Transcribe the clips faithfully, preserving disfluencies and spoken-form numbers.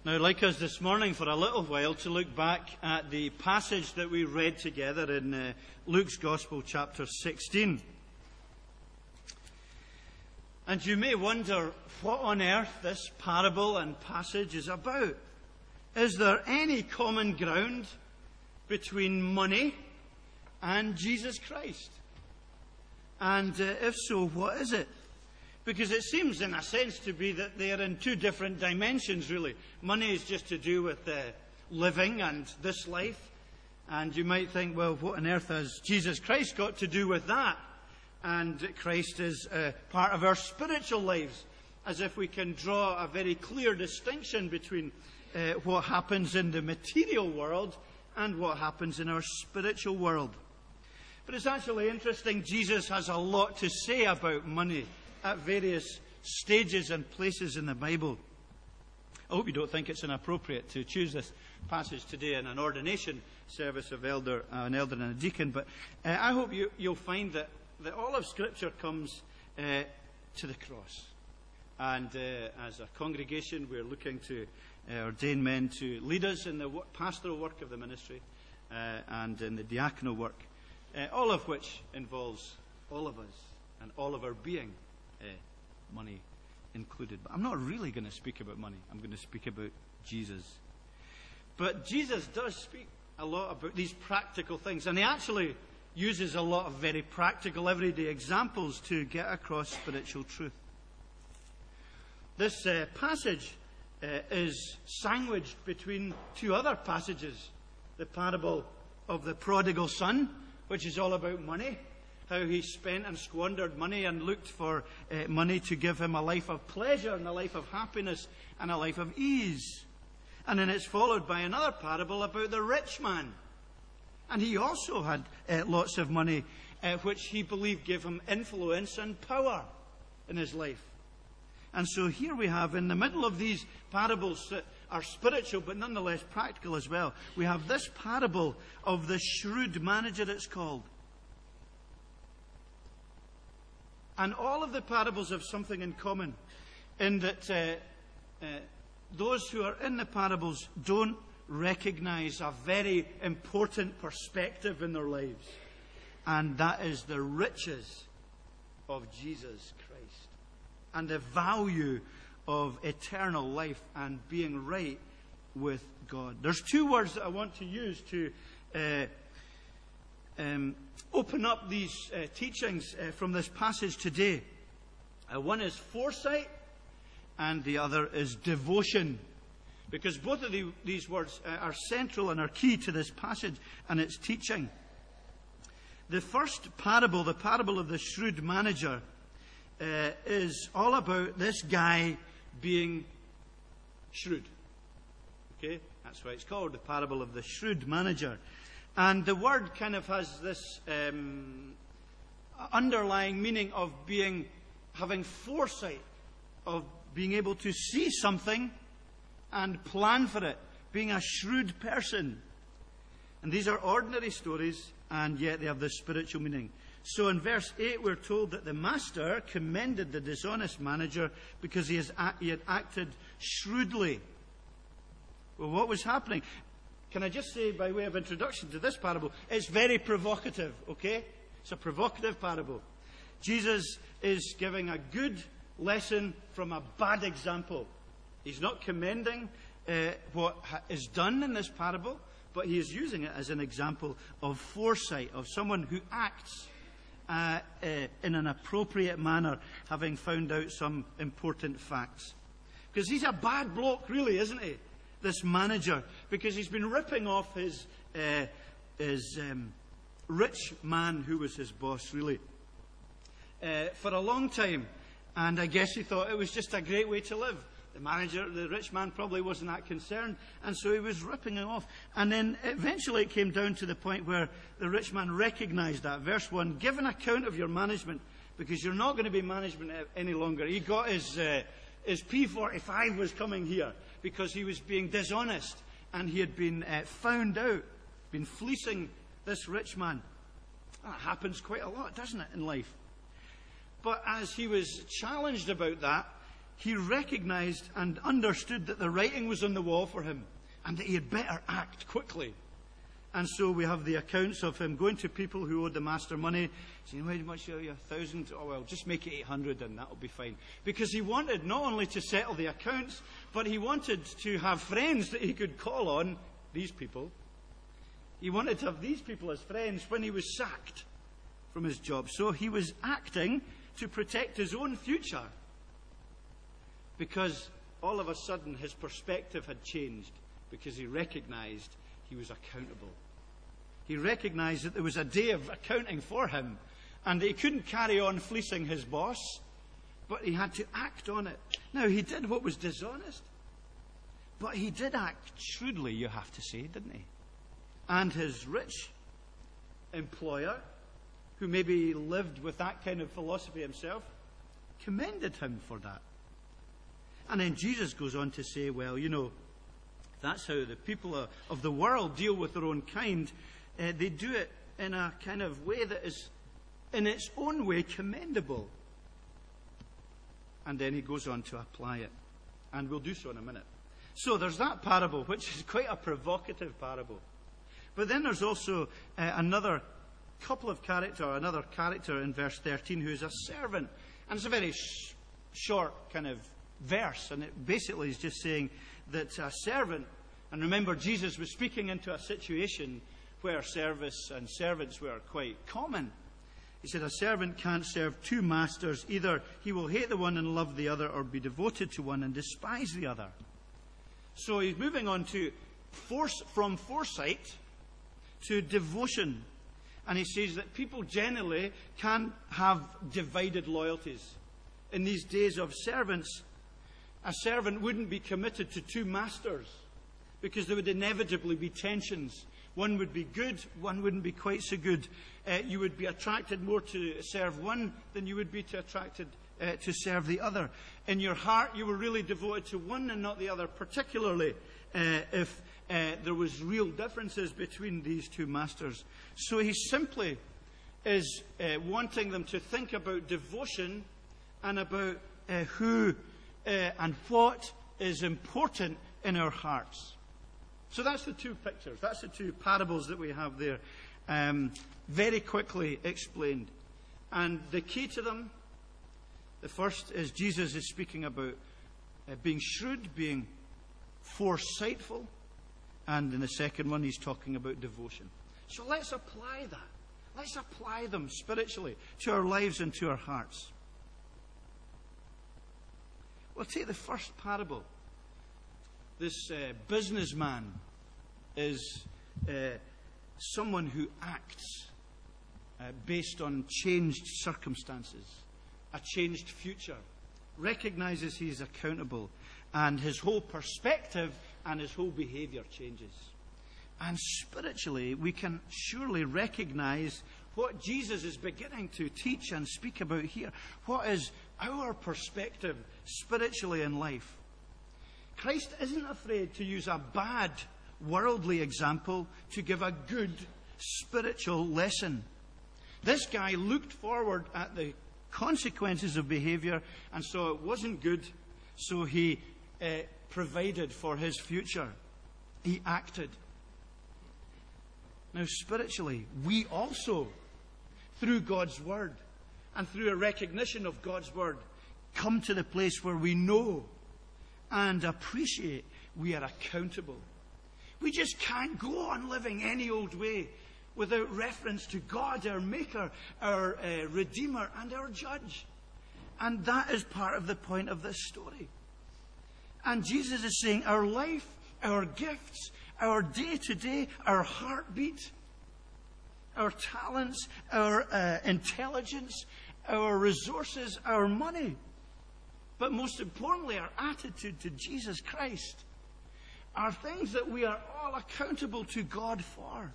Now, I'd like us this morning for a little while to look back at the passage that we read together in uh, Luke's Gospel, chapter sixteen. And you may wonder what on earth this parable and passage is about. Is there any common ground between money and Jesus Christ? And uh, if so, what is it? Because it seems, in a sense, to be that they are in two different dimensions, really. Money is just to do with uh, living and this life. And you might think, well, what on earth has Jesus Christ got to do with that? And Christ is uh, part of our spiritual lives, as if we can draw a very clear distinction between uh, what happens in the material world and what happens in our spiritual world. But it's actually interesting, Jesus has a lot to say about money at various stages and places in the Bible. I hope you don't think it's inappropriate to choose this passage today in an ordination service of elder, uh, an elder and a deacon, but uh, I hope you, you'll find that, that all of Scripture comes uh, to the cross. And uh, as a congregation, we're looking to uh, ordain men to lead us in the w- pastoral work of the ministry uh, and in the diaconal work, uh, all of which involves all of us and all of our being. Uh, money included. But I'm not really going to speak about money. I'm going to speak about Jesus. But Jesus does speak a lot about these practical things. And he actually uses a lot of very practical, everyday examples to get across spiritual truth. This uh, passage uh, is sandwiched between two other passages. The parable of the prodigal son, which is all about money. How he spent and squandered money and looked for uh, money to give him a life of pleasure and a life of happiness and a life of ease. And then it's followed by another parable about the rich man. And he also had uh, lots of money, uh, which he believed gave him influence and power in his life. And so here we have, in the middle of these parables that are spiritual but nonetheless practical as well, we have this parable of the shrewd manager, it's called. And all of the parables have something in common, in that uh, uh, those who are in the parables don't recognize a very important perspective in their lives. And that is the riches of Jesus Christ and the value of eternal life and being right with God. There's two words that I want to use to uh, um, open up these uh, teachings uh, from this passage today. Uh, one is foresight and the other is devotion. Because both of the, these words uh, are central and are key to this passage and its teaching. The first parable, the parable of the shrewd manager, uh, is all about this guy being shrewd. Okay? That's why it's called the parable of the shrewd manager. And the word kind of has this um, underlying meaning of being, having foresight, of being able to see something and plan for it, being a shrewd person. And these are ordinary stories, and yet they have this spiritual meaning. So in verse eight, we're told that the master commended the dishonest manager because he, has, he had acted shrewdly. Well, what was happening? Can I just say, by way of introduction to this parable, it's very provocative, okay? It's a provocative parable. Jesus is giving a good lesson from a bad example. He's not commending uh, what ha- is done in this parable, but he is using it as an example of foresight, of someone who acts uh, uh, in an appropriate manner, having found out some important facts. Because he's a bad bloke, really, isn't he? This manager, because he's been ripping off his uh, his um, rich man who was his boss, really, uh, for a long time. And I guess he thought it was just a great way to live. The manager, the rich man, probably wasn't that concerned, and so he was ripping him off. And then eventually it came down to the point where the rich man recognized that. Verse one, give an account of your management, because you're not going to be management any longer. He got his, uh, his P forty-five was coming here, because he was being dishonest, and he had been uh, found out, been fleecing this rich man. That happens quite a lot, doesn't it, in life? But as he was challenged about that, he recognized and understood that the writing was on the wall for him and that he had better act quickly. And so we have the accounts of him going to people who owed the master money, saying, "How much owe you? A thousand? Oh, well, just make it eight hundred and that'll be fine." Because he wanted not only to settle the accounts, but he wanted to have friends that he could call on, these people. He wanted to have these people as friends when he was sacked from his job. So he was acting to protect his own future, because all of a sudden his perspective had changed, because he recognized he was accountable. He recognized that there was a day of accounting for him, and that he couldn't carry on fleecing his boss, but he had to act on it. Now, he did what was dishonest, but he did act shrewdly, you have to say, didn't he? And his rich employer, who maybe lived with that kind of philosophy himself, commended him for that. And then Jesus goes on to say, well, you know, that's how the people of the world deal with their own kind. Uh, they do it in a kind of way that is, in its own way, commendable. And then he goes on to apply it. And we'll do so in a minute. So there's that parable, which is quite a provocative parable. But then there's also uh, another couple of character, another character in verse thirteen who is a servant. And it's a very sh- short kind of verse. And it basically is just saying that a servant, and remember Jesus was speaking into a situation where service and servants were quite common. He said a servant can't serve two masters. Either he will hate the one and love the other, or be devoted to one and despise the other. So he's moving on to force, from foresight to devotion. And he says that people generally can have divided loyalties. In these days of servants, a servant wouldn't be committed to two masters, because there would inevitably be tensions. One would be good, one wouldn't be quite so good. Uh, you would be attracted more to serve one than you would be to attracted uh, to serve the other. In your heart, you were really devoted to one and not the other, particularly uh, if uh, there was real differences between these two masters. So he simply is uh, wanting them to think about devotion and about uh, who uh, and what is important in our hearts. So that's the two pictures. That's the two parables that we have there. Um, very quickly explained. And the key to them, the first is Jesus is speaking about uh, being shrewd, being foresightful. And in the second one, he's talking about devotion. So let's apply that. Let's apply them spiritually to our lives and to our hearts. We'll take the first parable. This uh, businessman is uh, someone who acts uh, based on changed circumstances, a changed future, recognizes he is accountable, and his whole perspective and his whole behavior changes. And spiritually, we can surely recognize what Jesus is beginning to teach and speak about here. What is our perspective spiritually in life? Christ isn't afraid to use a bad worldly example to give a good spiritual lesson. This guy looked forward at the consequences of behavior and saw it wasn't good, so he uh, provided for his future. He acted. Now, spiritually, we also, through God's Word and through a recognition of God's Word, come to the place where we know and appreciate we are accountable. We just can't go on living any old way without reference to God, our Maker, our uh, Redeemer, and our Judge. And that is part of the point of this story. And Jesus is saying our life, our gifts, our day-to-day, our heartbeat, our talents, our uh, intelligence, our resources, our money, but most importantly, our attitude to Jesus Christ, are things that we are all accountable to God for.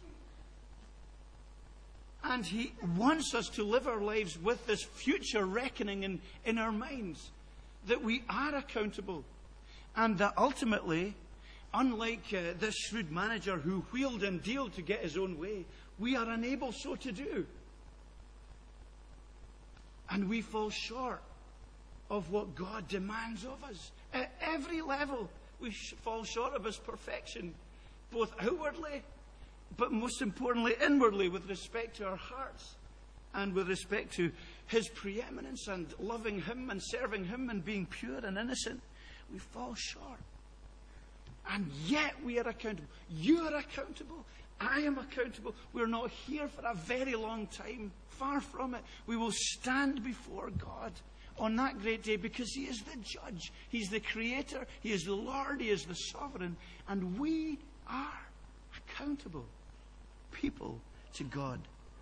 And He wants us to live our lives with this future reckoning in, in our minds, that we are accountable, and that ultimately, unlike uh, this shrewd manager who wheeled and dealed to get his own way, we are unable so to do. And we fall short of what God demands of us. At every level, we fall short of His perfection, both outwardly, but most importantly, inwardly, with respect to our hearts and with respect to His preeminence and loving Him and serving Him and being pure and innocent. We fall short. And yet we are accountable. You are accountable. I am accountable. We're not here for a very long time. Far from it. We will stand before God on that great day because He is the judge. He's the creator. He is the Lord. He is the sovereign. And we are accountable people to God.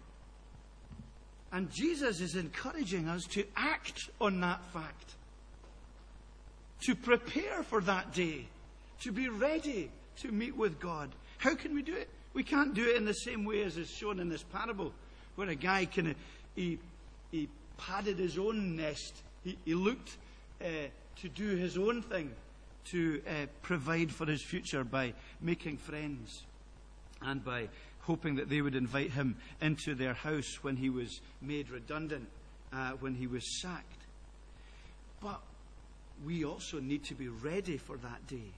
And Jesus is encouraging us to act on that fact. To prepare for that day. To be ready to meet with God. How can we do it? We can't do it in the same way as is shown in this parable, where a guy kind of he, he padded his own nest. He, he looked uh, to do his own thing, to uh, provide for his future by making friends and by hoping that they would invite him into their house when he was made redundant, uh, when he was sacked. But we also need to be ready for that day.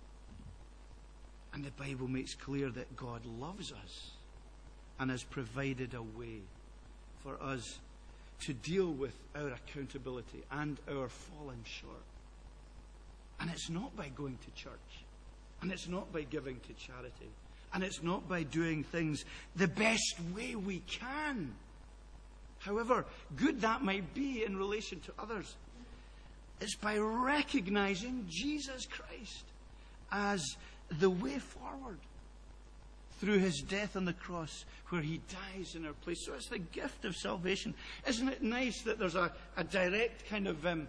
And the Bible makes clear that God loves us and has provided a way for us to deal with our accountability and our falling short. And it's not by going to church. And it's not by giving to charity. And it's not by doing things the best way we can. However good that might be in relation to others. It's by recognizing Jesus Christ as the way forward through His death on the cross, where He dies in our place. So it's the gift of salvation. Isn't it nice that there's a, a direct kind of um,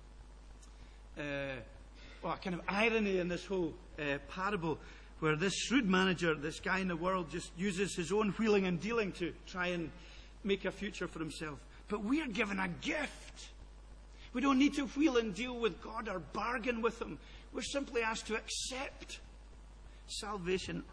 uh, well, kind of irony in this whole uh, parable, where this shrewd manager, this guy in the world, just uses his own wheeling and dealing to try and make a future for himself. But we are given a gift. We don't need to wheel and deal with God or bargain with Him. We're simply asked to accept salvation.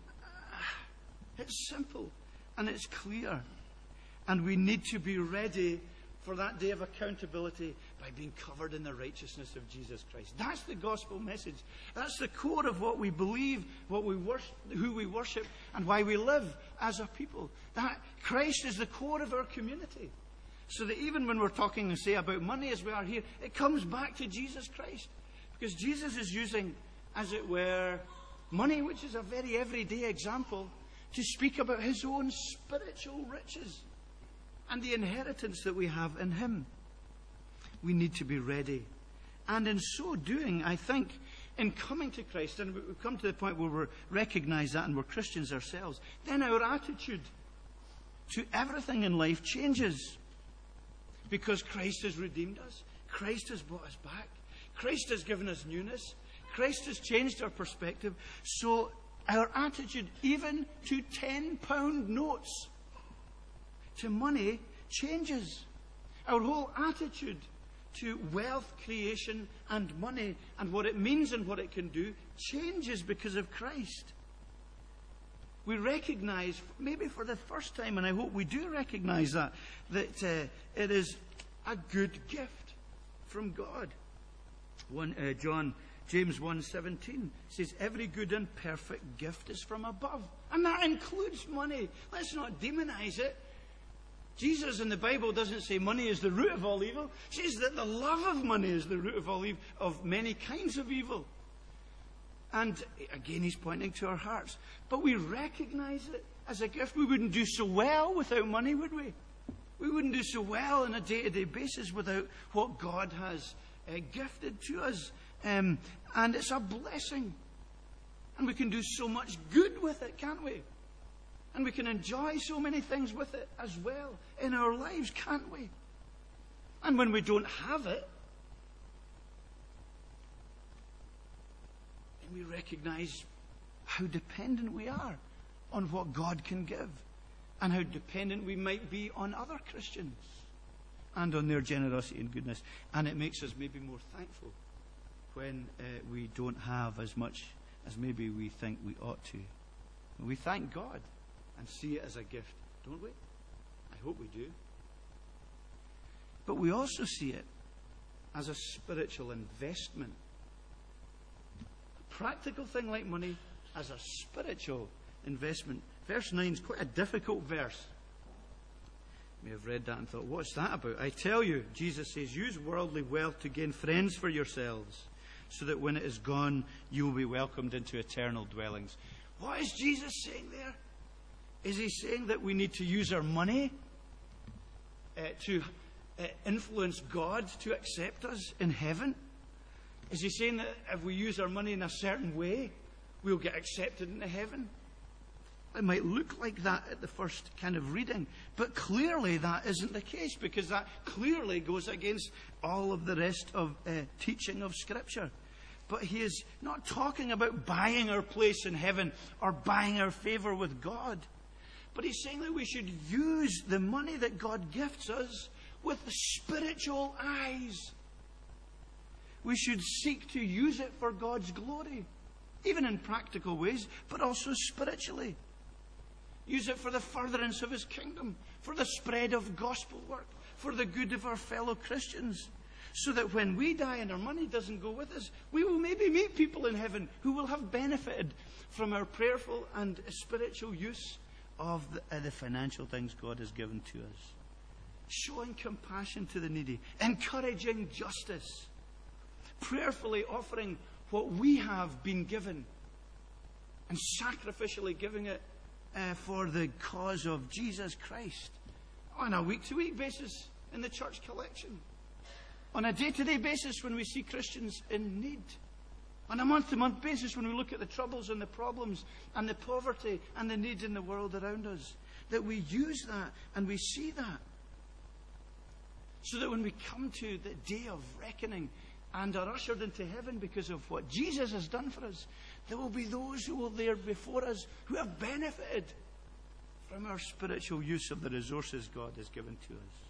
It's simple and it's clear. And we need to be ready for that day of accountability by being covered in the righteousness of Jesus Christ. That's the gospel message. That's the core of what we believe, what we worship, who we worship, and why we live as a people. That Christ is the core of our community. So that even when we're talking, say, about money as we are here, it comes back to Jesus Christ. Because Jesus is using, as it were, money, which is a very everyday example, to speak about His own spiritual riches and the inheritance that we have in Him. We need to be ready. And in so doing, I think, in coming to Christ, and we've come to the point where we recognize that and we're Christians ourselves, then our attitude to everything in life changes. Because Christ has redeemed us. Christ has brought us back. Christ has given us newness. Christ has changed our perspective. So our attitude, even to ten pound notes, to money, changes. Our whole attitude to wealth creation and money and what it means and what it can do changes because of Christ. We recognize, maybe for the first time, and I hope we do recognize that, that uh, it is a good gift from God. One, uh, John, James one seventeen says, every good and perfect gift is from above. And that includes money. Let's not demonize it. Jesus in the Bible doesn't say money is the root of all evil. He says that the love of money is the root of all evil, of many kinds of evil. And again, he's pointing to our hearts. But we recognize it as a gift. We wouldn't do so well without money, would we? We wouldn't do so well on a day-to-day basis without what God has uh, gifted to us. Um, and it's a blessing. And we can do so much good with it, can't we? And we can enjoy so many things with it as well in our lives, can't we? And when we don't have it, we recognize how dependent we are on what God can give and how dependent we might be on other Christians and on their generosity and goodness. And it makes us maybe more thankful when uh, we don't have as much as maybe we think we ought to. And we thank God and see it as a gift, don't we? I hope we do. But we also see it as a spiritual investment. A practical thing like money as a spiritual investment. Verse nine is quite a difficult verse. You may have read that and thought, what's that about? I tell you, Jesus says, use worldly wealth to gain friends for yourselves, so that when it is gone, you will be welcomed into eternal dwellings. What is Jesus saying there? Is he saying that we need to use our money uh, to uh, influence God to accept us in heaven? Is he saying that if we use our money in a certain way, we'll get accepted into heaven? It might look like that at the first kind of reading, but clearly that isn't the case, because that clearly goes against all of the rest of uh, teaching of Scripture. But he is not talking about buying our place in heaven or buying our favour with God. But he's saying that we should use the money that God gifts us with spiritual eyes. We should seek to use it for God's glory, even in practical ways, but also spiritually. Use it for the furtherance of his kingdom, for the spread of gospel work, for the good of our fellow Christians, so that when we die and our money doesn't go with us, we will maybe meet people in heaven who will have benefited from our prayerful and spiritual use of the, uh, the financial things God has given to us. Showing compassion to the needy, encouraging justice, prayerfully offering what we have been given, and sacrificially giving it uh, for the cause of Jesus Christ on a week-to-week basis in the church collection, on a day-to-day basis when we see Christians in need, on a month-to-month basis when we look at the troubles and the problems and the poverty and the needs in the world around us, that we use that and we see that, so that when we come to the day of reckoning and are ushered into heaven because of what Jesus has done for us, there will be those who will there before us who have benefited from our spiritual use of the resources God has given to us.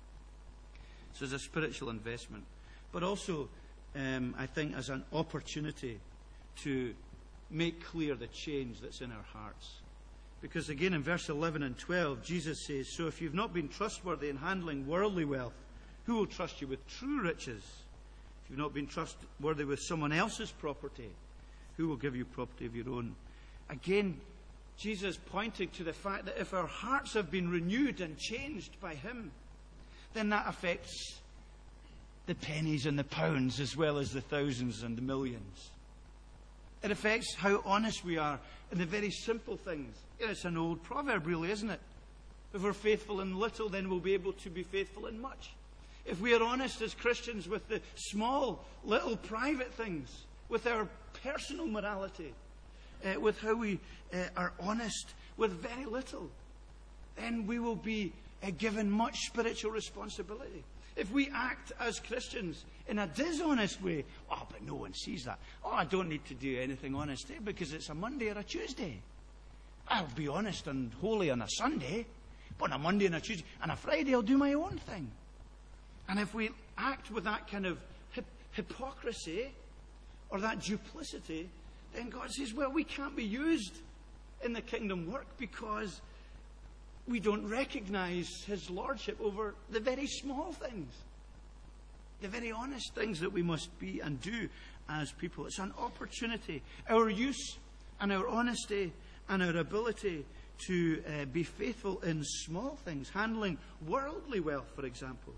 So it's a spiritual investment, but also um, I think as an opportunity to make clear the change that's in our hearts. Because again in verse eleven and twelve, Jesus says, so if you've not been trustworthy in handling worldly wealth, who will trust you with true riches? If you've not been trustworthy with someone else's property, who will give you property of your own? Again, Jesus pointing to the fact that if our hearts have been renewed and changed by him, then that affects the pennies and the pounds as well as the thousands and the millions. It affects how honest we are in the very simple things. It's an old proverb, really, isn't it? If we're faithful in little, then we'll be able to be faithful in much. If we are honest as Christians with the small, little, private things, with our personal morality, uh, with how we uh, are honest with very little, then we will be uh, given much spiritual responsibility. If we act as Christians in a dishonest way, oh, but no one sees that. Oh, I don't need to do anything honest today because it's a Monday or a Tuesday. I'll be honest and holy on a Sunday, but on a Monday and a Tuesday and a Friday I'll do my own thing. And if we act with that kind of hip- hypocrisy or that duplicity, then God says, well, we can't be used in the kingdom work because we don't recognize his lordship over the very small things, the very honest things that we must be and do as people. It's an opportunity. Our use and our honesty and our ability to uh, be faithful in small things, handling worldly wealth, for example,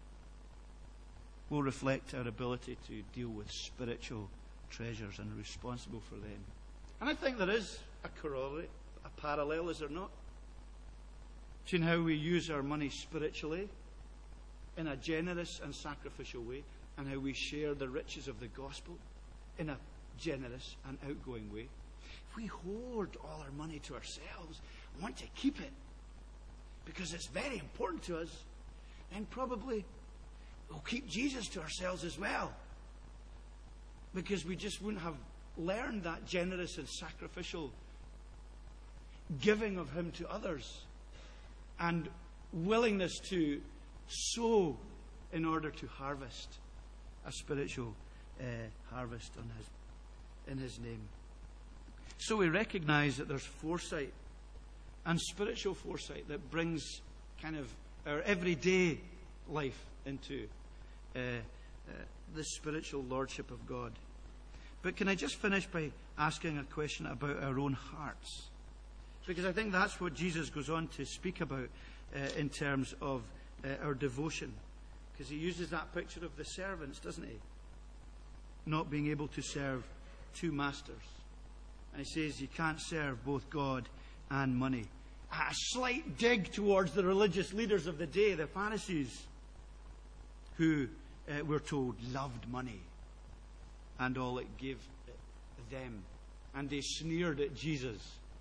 will reflect our ability to deal with spiritual treasures and are responsible for them. And I think there is a corollary, a parallel, is there not? Between how we use our money spiritually in a generous and sacrificial way, and how we share the riches of the gospel in a generous and outgoing way. If we hoard all our money to ourselves and want to keep it because it's very important to us, then probably we'll keep Jesus to ourselves as well, because we just wouldn't have learned that generous and sacrificial giving of him to others and willingness to sow in order to harvest a spiritual uh, harvest on his, in his name. So we recognize that there's foresight and spiritual foresight that brings kind of our everyday life into uh, uh, the spiritual lordship of God. But can I just finish by asking a question about our own hearts? Because I think that's what Jesus goes on to speak about uh, in terms of uh, our devotion. Because he uses that picture of the servants, doesn't he? Not being able to serve two masters. And he says you can't serve both God and money. A slight dig towards the religious leaders of the day, the Pharisees, who uh, we're told loved money and all it gave them. And they sneered at Jesus.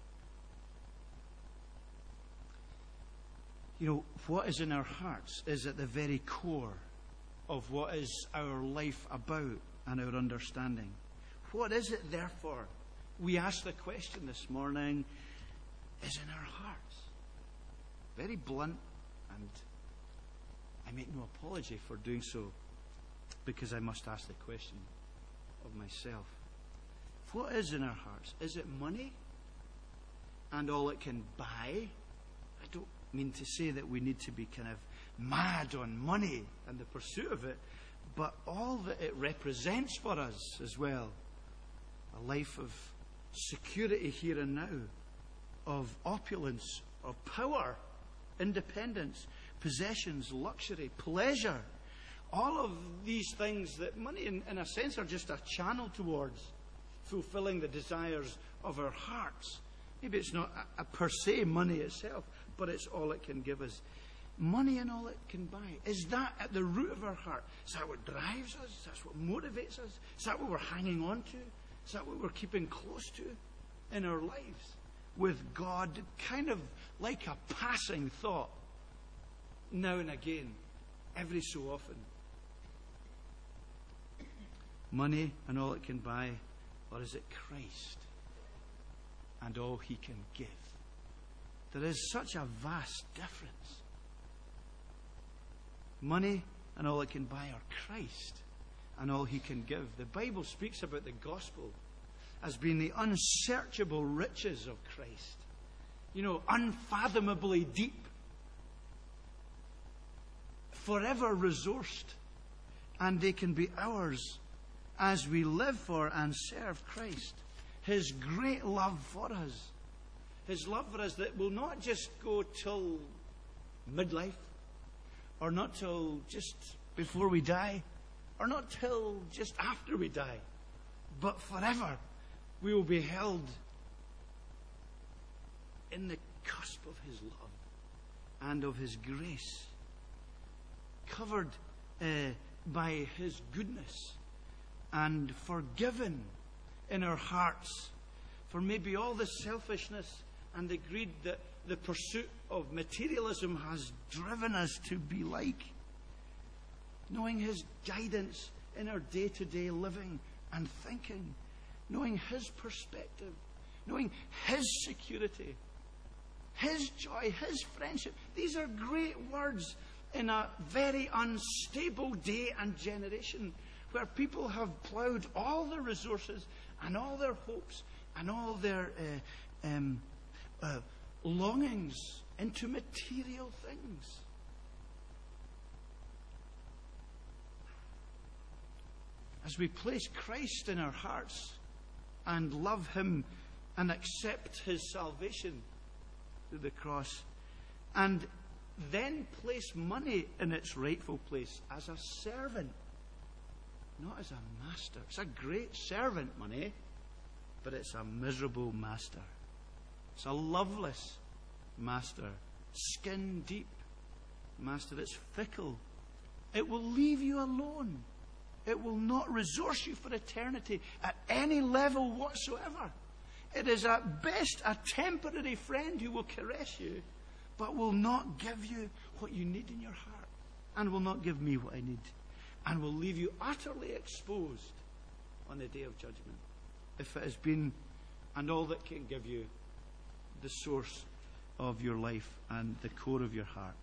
You know, what is in our hearts is at the very core of what is our life about and our understanding. What is it, therefore, we ask the question this morning, is in our hearts? Very blunt, and I make no apology for doing so, because I must ask the question of myself. What is in our hearts? Is it money and all it can buy? I don't mean to say that we need to be kind of mad on money and the pursuit of it, but all that it represents for us as well. A life of security here and now, of opulence, of power, independence, possessions, luxury, pleasure. All of these things that money, in, in a sense, are just a channel towards fulfilling the desires of our hearts. Maybe it's not a, a per se money itself, but it's all it can give us. Money and all it can buy. Is that at the root of our heart? Is that what drives us? Is that what motivates us? Is that what we're hanging on to? Is that what we're keeping close to in our lives? With God, kind of like a passing thought, now and again, every so often. Money and all it can buy, or is it Christ and all he can give? There is such a vast difference. Money and all it can buy, or Christ and all he can give. The Bible speaks about the gospel as being the unsearchable riches of Christ. You know, unfathomably deep, forever resourced, and they can be ours as we live for and serve Christ. His great love for us. His love for us that will not just go till midlife, or not till just before we die, or not till just after we die, but forever we will be held in the cusp of his love and of his grace, covered uh, by his goodness, and forgiven in our hearts for maybe all the selfishness and the greed that the pursuit of materialism has driven us to be like. Knowing his guidance in our day-to-day living and thinking. Knowing his perspective. Knowing his security. His joy, his friendship. These are great words in a very unstable day and generation where people have ploughed all their resources and all their hopes and all their uh, um, uh, longings into material things. As we place Christ in our hearts and love him and accept his salvation through the cross, and then place money in its rightful place as a servant, not as a master. It's a great servant, money, but it's a miserable master. It's a loveless master, skin deep master. It's fickle. It will leave you alone. It will not resource you for eternity at any level whatsoever. It is at best a temporary friend who will caress you, but will not give you what you need in your heart, and will not give me what I need, and will leave you utterly exposed on the day of judgment, if it has been, and all that can give you, the source of your life and the core of your heart.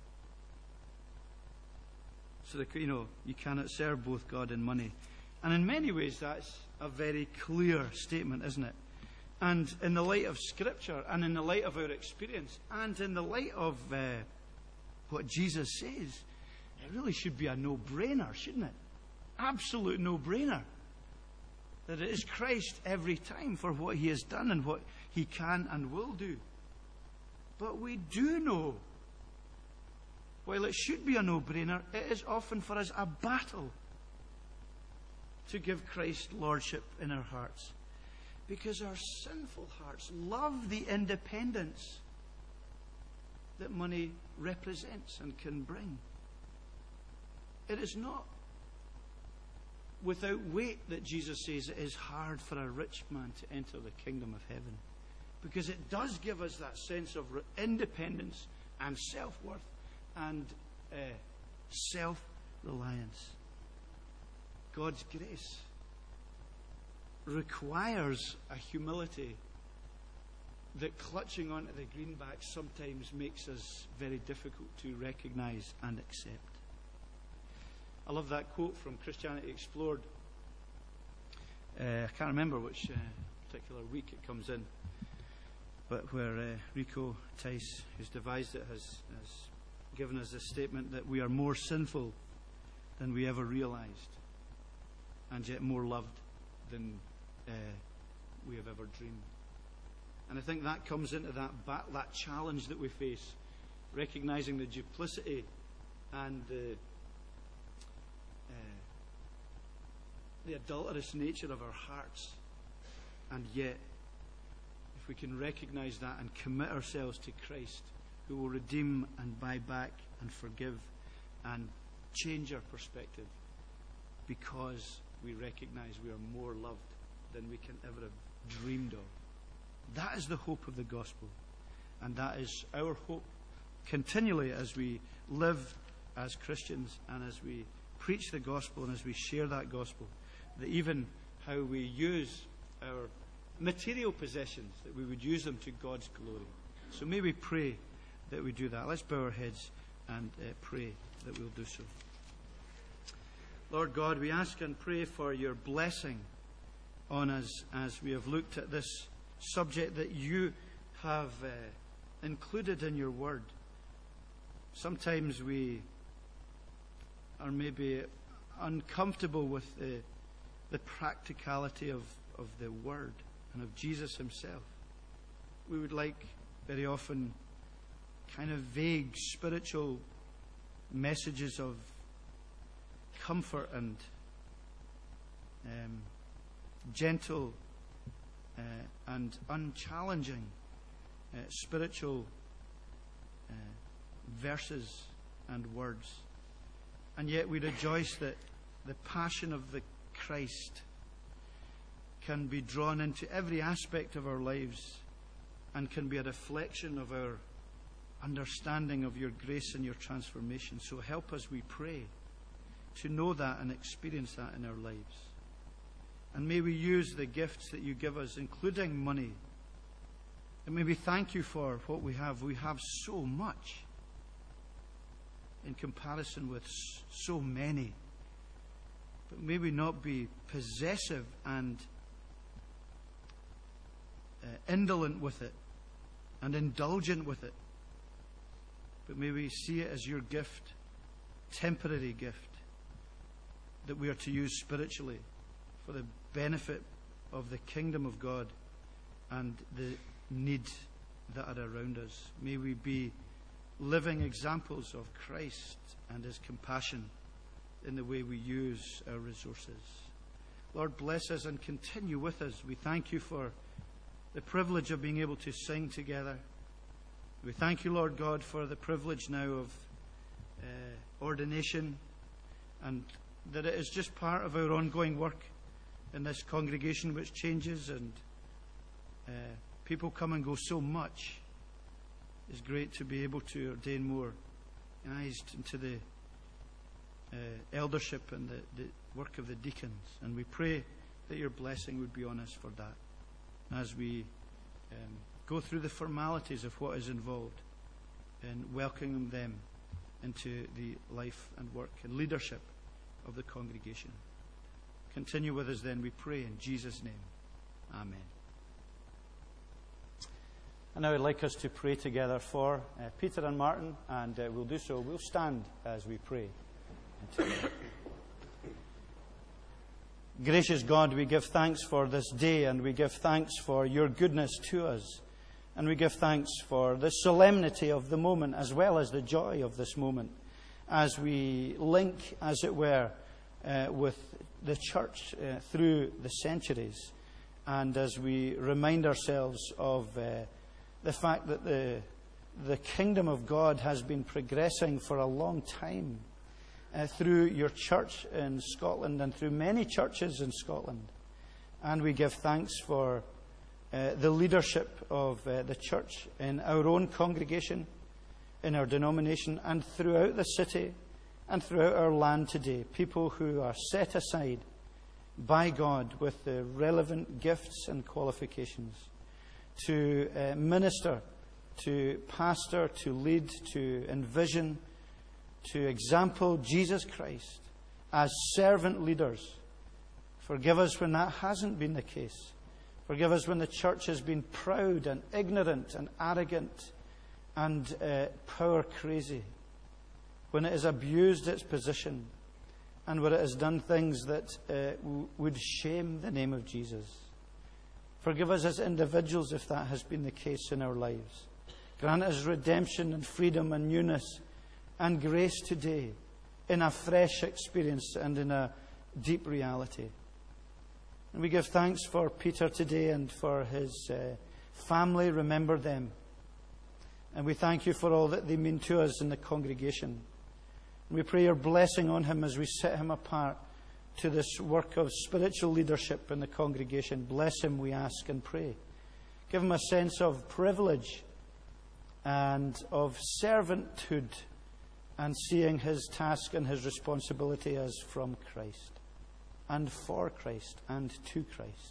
So, the, you know, you cannot serve both God and money. And in many ways, that's a very clear statement, isn't it? And in the light of Scripture, and in the light of our experience, and in the light of uh, what Jesus says, it really should be a no-brainer, shouldn't it? absolute no-brainer that it is Christ every time for what he has done and what he can and will do. But we do know, while it should be a no-brainer, it is often for us a battle to give Christ lordship in our hearts. Because our sinful hearts love the independence that money represents and can bring. It is not without weight that Jesus says it is hard for a rich man to enter the kingdom of heaven. Because it does give us that sense of independence and self-worth and uh, self-reliance. God's grace requires a humility that clutching onto the greenback sometimes makes us very difficult to recognize and accept. I love that quote from Christianity Explored. Uh, I can't remember which uh, particular week it comes in, but where uh, Rico Tice, who's devised it, has, has given us a statement that we are more sinful than we ever realized, and yet more loved than uh, we have ever dreamed. And I think that comes into that ba- that challenge that we face, recognizing the duplicity and the uh, the adulterous nature of our hearts. And yet, if we can recognize that and commit ourselves to Christ, who will redeem and buy back and forgive and change our perspective, because we recognize we are more loved than we can ever have dreamed of. That is the hope of the gospel. And that is our hope continually as we live as Christians and as we preach the gospel and as we share that gospel. That even how we use our material possessions, that we would use them to God's glory. So may we pray that we do that. Let's bow our heads and uh, pray that we'll do so. Lord God, we ask and pray for your blessing on us as we have looked at this subject that you have uh, included in your word. Sometimes we are maybe uncomfortable with the, the practicality of, of the word and of Jesus himself. We would like very often kind of vague spiritual messages of comfort and um, gentle uh, and unchallenging uh, spiritual uh, verses and words. And yet we rejoice that the passion of the Christ can be drawn into every aspect of our lives and can be a reflection of our understanding of your grace and your transformation. So help us, we pray, to know that and experience that in our lives. And may we use the gifts that you give us, including money. And may we thank you for what we have. We have so much in comparison with so many. But may we not be possessive and uh, indolent with it and indulgent with it. But may we see it as your gift, temporary gift, that we are to use spiritually for the benefit of the kingdom of God and the needs that are around us. May we be living examples of Christ and his compassion in the way we use our resources. Lord, bless us and continue with us. We thank you for the privilege of being able to sing together. We thank you, Lord God, for the privilege now of uh, ordination, and that it is just part of our ongoing work in this congregation, which changes, and uh, people come and go so much. It's great to be able to ordain more eyes into the uh, eldership and the, the work of the deacons. And we pray that your blessing would be on us for that as we um, go through the formalities of what is involved in welcoming them into the life and work and leadership of the congregation. Continue with us then, we pray in Jesus' name. Amen. And now I'd like us to pray together for uh, Peter and Martin, and uh, we'll do so. We'll stand as we pray. Gracious God, we give thanks for this day, and we give thanks for your goodness to us. And we give thanks for the solemnity of the moment as well as the joy of this moment, as we link, as it were, uh, with the church uh, through the centuries, and as we remind ourselves of uh, the fact that the, the kingdom of God has been progressing for a long time uh, through your church in Scotland and through many churches in Scotland. And we give thanks for Uh, the leadership of uh, the church in our own congregation, in our denomination, and throughout the city and throughout our land today. People who are set aside by God with the relevant gifts and qualifications to uh, minister, to pastor, to lead, to envision, to example Jesus Christ as servant leaders. Forgive us when that hasn't been the case. Forgive us when the church has been proud and ignorant and arrogant and uh, power crazy. When it has abused its position and when it has done things that uh, w- would shame the name of Jesus. Forgive us as individuals if that has been the case in our lives. Grant us redemption and freedom and newness and grace today in a fresh experience and in a deep reality. And we give thanks for Peter today and for his uh, family. Remember them. And we thank you for all that they mean to us in the congregation. And we pray your blessing on him as we set him apart to this work of spiritual leadership in the congregation. Bless him, we ask and pray. Give him a sense of privilege and of servanthood and seeing his task and his responsibility as from Christ. And for Christ, and to Christ.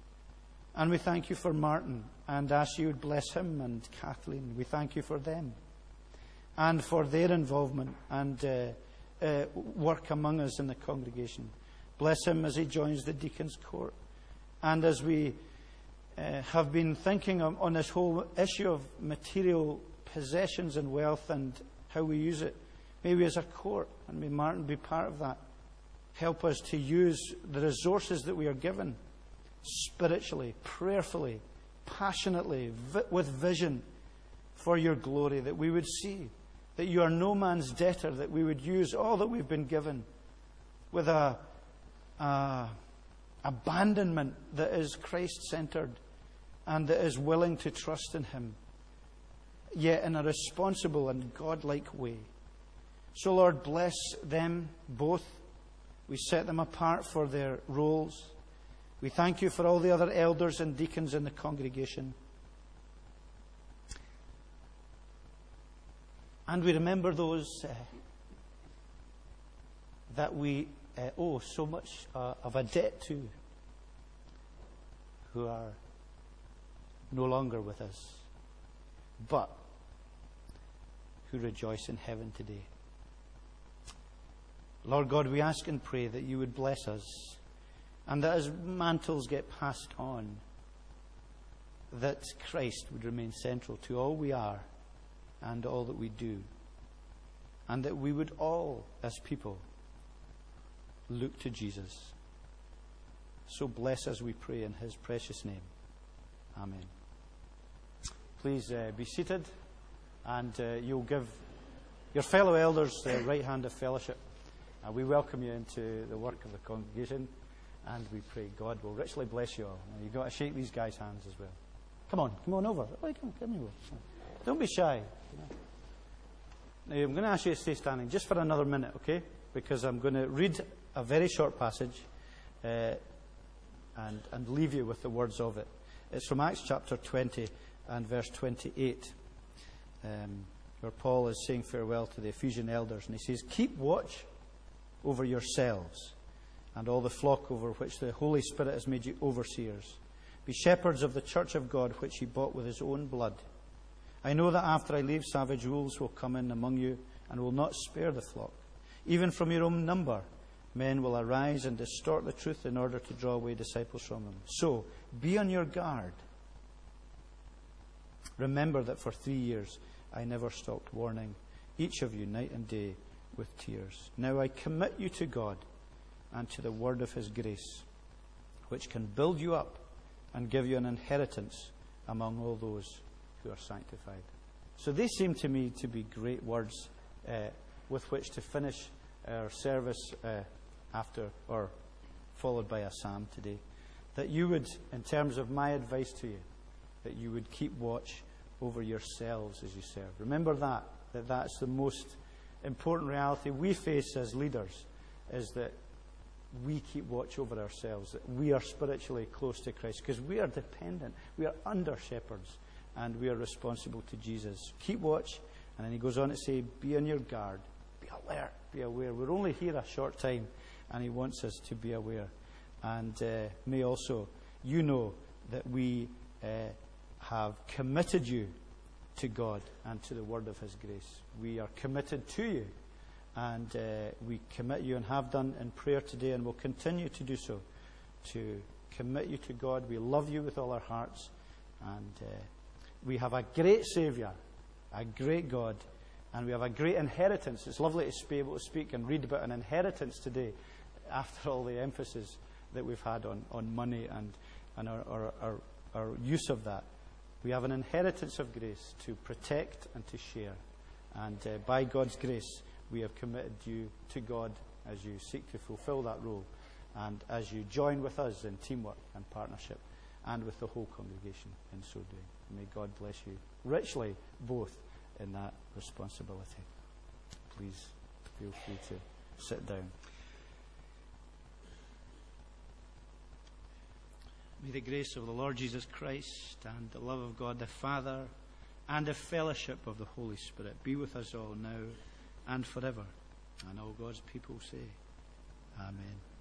And we thank you for Martin, and ask you would bless him and Kathleen. We thank you for them, and for their involvement and uh, uh, work among us in the congregation. Bless him as he joins the deacon's court. And as we uh, have been thinking on, on this whole issue of material possessions and wealth and how we use it, may we as a court, and may Martin be part of that, help us to use the resources that we are given spiritually, prayerfully, passionately, vi- with vision for your glory, that we would see that you are no man's debtor, that we would use all that we've been given with a, a abandonment that is Christ-centered and that is willing to trust in him, yet in a responsible and godlike way. So, Lord, bless them both. We set them apart for their roles. We thank you for all the other elders and deacons in the congregation. And we remember those uh, that we uh, owe so much uh, of a debt to, who are no longer with us, but who rejoice in heaven today. Lord God, we ask and pray that you would bless us, and that as mantles get passed on, that Christ would remain central to all we are and all that we do, and that we would all, as people, look to Jesus. So bless us, we pray, in his precious name. Amen. Please uh, be seated, and uh, you'll give your fellow elders the right hand of fellowship. Uh, we welcome you into the work of the congregation, and we pray God will richly bless you all. Now, you've got to shake these guys' hands as well. Come on, come on over. Oh, come, come over. Don't be shy. Now, I'm going to ask you to stay standing just for another minute, okay? Because I'm going to read a very short passage uh, and, and leave you with the words of it. It's from Acts chapter twenty and verse twenty-eight, um, where Paul is saying farewell to the Ephesian elders. And he says, "Keep watch over yourselves and all the flock over which the Holy Spirit has made you overseers. Be shepherds of the church of God, which he bought with his own blood. I know that after I leave, savage wolves will come in among you and will not spare the flock. Even from your own number, men will arise and distort the truth in order to draw away disciples from them. So, be on your guard. Remember that for three years I never stopped warning each of you night and day with tears. Now I commit you to God and to the word of his grace. which can build you up and give you an inheritance among all those who are sanctified. So they seem to me to be great words uh, with which to finish our service uh, after, or followed by a psalm today. That you would, in terms of my advice to you, that you would keep watch over yourselves as you serve. Remember that, that that's the most important reality we face as leaders, is that we keep watch over ourselves, that we are spiritually close to Christ, because we are dependent, we are under shepherds, and we are responsible to Jesus. Keep watch, and then he goes on to say, be on your guard, be alert, be aware. We're only here a short time, and he wants us to be aware. And uh, may also you know that we uh, have committed you to God and to the word of his grace. We are committed to you, and uh, we commit you and have done in prayer today, and will continue to do so, to commit you to God. We love you with all our hearts, and uh, we have a great Saviour, a great God, and we have a great inheritance. It's lovely to be able to speak and read about an inheritance today after all the emphasis that we've had on, on money and, and our, our, our, our use of that. We have an inheritance of grace to protect and to share. And uh, by God's grace, we have committed you to God as you seek to fulfill that role, and as you join with us in teamwork and partnership, and with the whole congregation in so doing. May God bless you richly both in that responsibility. Please feel free to sit down. May the grace of the Lord Jesus Christ and the love of God the Father and the fellowship of the Holy Spirit be with us all now and forever. And all God's people say, Amen.